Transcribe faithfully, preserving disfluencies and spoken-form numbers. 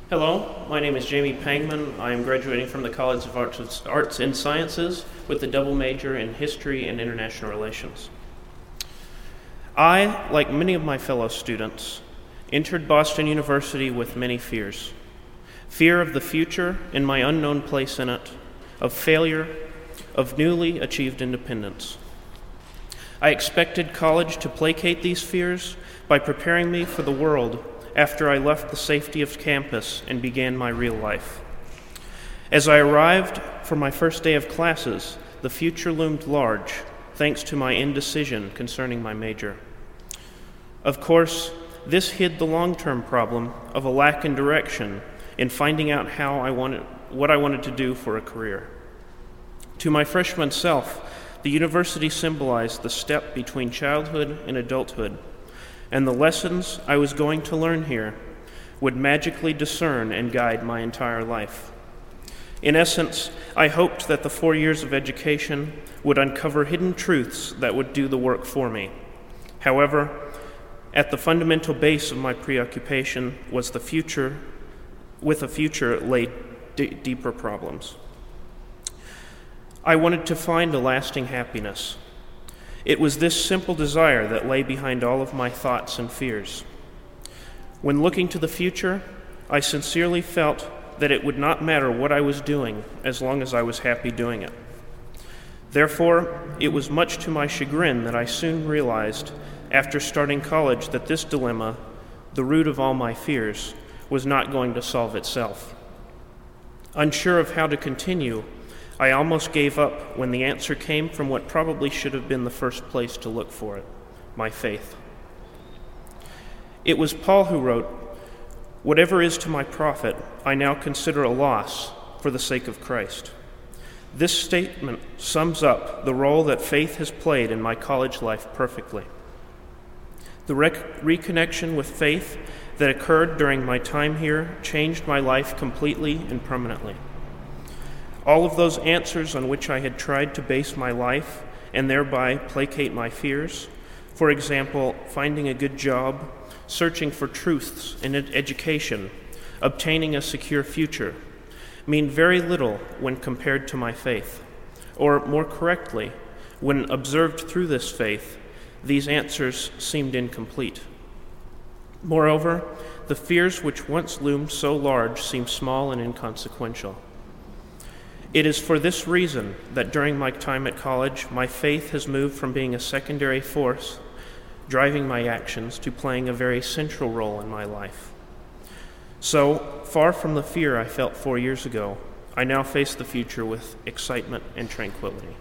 Hello, my name is Jamie Pangman. I am graduating from the College of Arts, Arts and Sciences with a double major in History and International Relations. I, like many of my fellow students, entered Boston University with many fears. Fear of the future and my unknown place in it, of failure, of newly achieved independence. I expected college to placate these fears by preparing me for the world after I left the safety of campus and began my real life. As I arrived for my first day of classes, the future loomed large, thanks to my indecision concerning my major. Of course, this hid the long-term problem of a lack in direction in finding out how I wanted, what I wanted to do for a career. To my freshman self, the university symbolized the step between childhood and adulthood, and the lessons I was going to learn here would magically discern and guide my entire life. In essence, I hoped that the four years of education would uncover hidden truths that would do the work for me. However, at the fundamental base of my preoccupation was the future, with a future lay d- deeper problems. I wanted to find a lasting happiness. It was this simple desire that lay behind all of my thoughts and fears. When looking to the future, I sincerely felt that it would not matter what I was doing as long as I was happy doing it. Therefore, it was much to my chagrin that I soon realized, after starting college, that this dilemma, the root of all my fears, was not going to solve itself. Unsure of how to continue, I almost gave up when the answer came from what probably should have been the first place to look for it, my faith. It was Paul who wrote, "Whatever is to my profit, I now consider a loss for the sake of Christ." This statement sums up the role that faith has played in my college life perfectly. The rec- reconnection with faith that occurred during my time here changed my life completely and permanently. All of those answers on which I had tried to base my life and thereby placate my fears, for example, finding a good job, searching for truths in ed- education, obtaining a secure future, mean very little when compared to my faith. Or more correctly, when observed through this faith, these answers seemed incomplete. Moreover, the fears which once loomed so large seem small and inconsequential. It is for this reason that during my time at college, my faith has moved from being a secondary force driving my actions to playing a very central role in my life. So, far from the fear I felt four years ago, I now face the future with excitement and tranquility.